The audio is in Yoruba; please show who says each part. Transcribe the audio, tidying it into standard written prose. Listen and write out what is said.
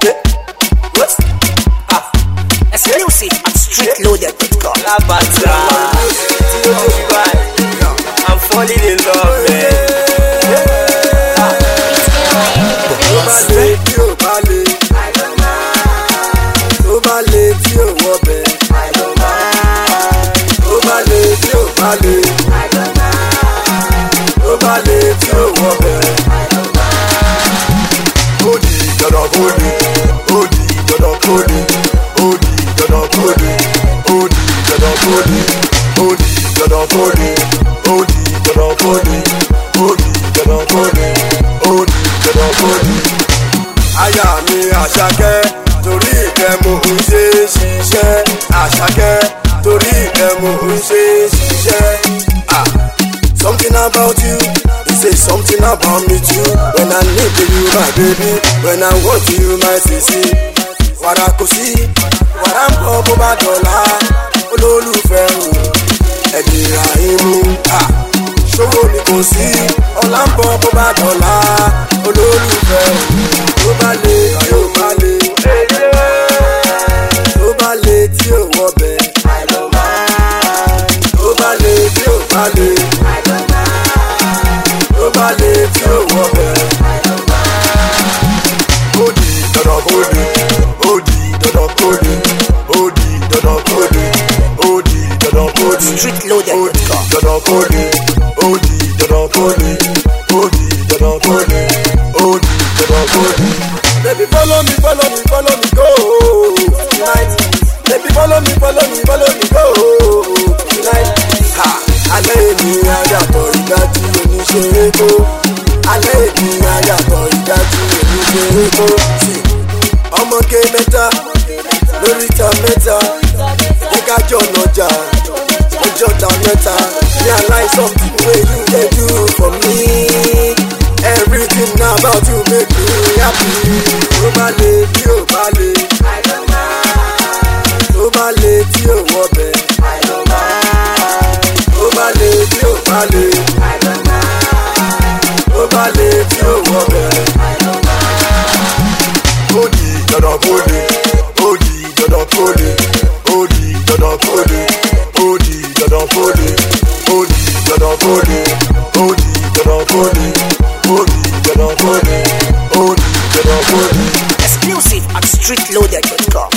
Speaker 1: What? Exclusive at streetloaded.com. I'm falling in love, man.
Speaker 2: Aya mi Àṣàkẹ́ torí ìfẹ́ mo ń ṣe ṣiṣẹ́. Àṣàkẹ́ torí ìfẹ́ mo ń ṣe ṣiṣẹ́. Something about you, you say something about me too. When I need you, my baby, when I want you, my sissy. Wàrà kò sí, wàrà ń bọ̀ bó bá dọ̀la. Olólùfẹ́ o, ẹ̀dìrà imú. Ṣòro ni kò sí, ọ̀la ń bọ̀ bó bá dọ̀la. Olólùfẹ́ o, tó bá lè tí ò bá lè. Tó bá lè tí ò wọbẹ̀. Tó bá lè tí ò bá lè. Tó bá lè tí ò wọbẹ̀. Ó di dandan kó di, ó di dandan kó di, ó di dandan kó di, ó di dandan kó di,
Speaker 1: Streetloaded.com.
Speaker 2: dandan kó di, ó di dandan kó di, ó di dandan kó di, ó di dandan kó di. Baby follow me, follow me, follow me go tonight. Baby follow me, follow me, follow me go tonight. Alẹ́ ènìyàn yàtọ̀ ìdájí oníṣẹ́ kó. Alẹ́ ènìyàn yàtọ̀ ìdájí oníṣẹ́ kó. Ọmọge mẹ́ta lóríta mẹ́ta ẹ̀ka jọ̀nà ọjà ọjọ́ta mẹ́ta. Me I like something wey you dey do for me. Everything about you make me happy. Tó bá lè tí ò bá lè. Tó bá lè tí ò wọbẹ̀. Tó bá lè tí ò bá lè. Tó bá lè tí ò wọbẹ̀. Ó di dandan kó di, ó di dandan kó di, ó di dandan kó di, ó di dandan kó di, ó di dandan kó di, ó di dandan kó di, ó di dandan kó di, ó di dandan kó di.
Speaker 1: Exclusive at streetloaded.com.